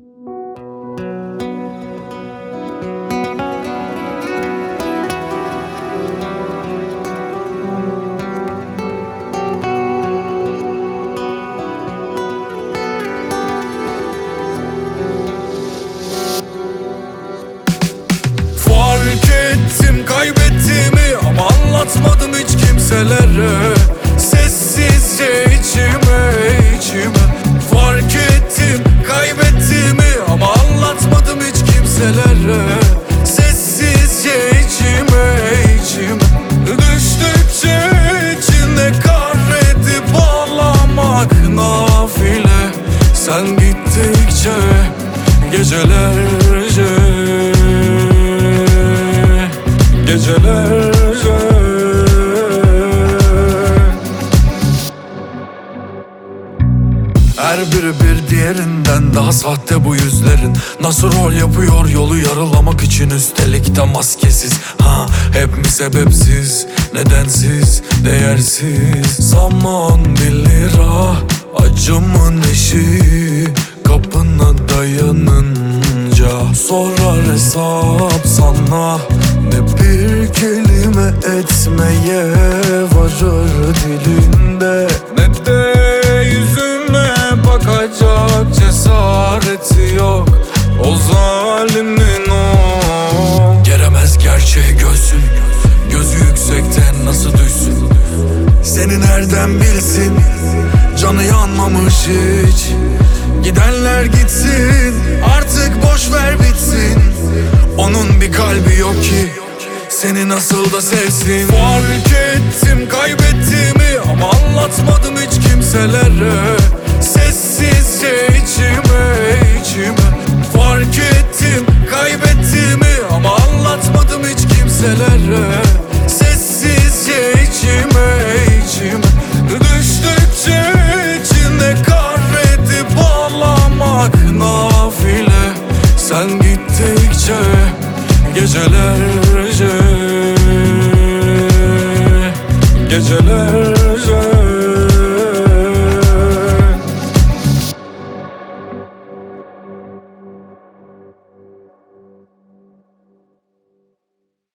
Kaybettiğimi ama anlatmadım hiç kimselere. Sessizce içime fark ettim kaybettiğimi ama anlatmadım hiç kimselere. Sessizce içime düştükçe içinde kahredip ağlamak nafile. Sen gittikçe gecelerce her biri bir diğerinden daha sahte bu yüzlerin. Nasıl rol yapıyor yolu yarılamak için, üstelik de maskesiz. Hep mi sebepsiz, nedensiz, değersiz. Zaman 1 lira, acımın eşiği kapına dayanınca sorar hesap sana. Ne bir kelime etmeye varır dilinde, ne de yüzüme bakacak cesareti yok o zalimin. O geremez gerçeği gözü yüksekten nasıl duysun? Seni nereden bilsin, canı yanmamış hiç. Gidenler gitsin, artık boş ver bitsin. Onun bir kalbi yok ki seni nasıl da sevsin. Fark ettim kaybettiğimi ama anlatmadım hiç kimselere. Sessizce içime fark ettim kaybettiğimi ama anlatmadım hiç kimselere. Sessizce içime düştükçe içinde kahredip ağlamak nafile. Sen gittikçe gecelerce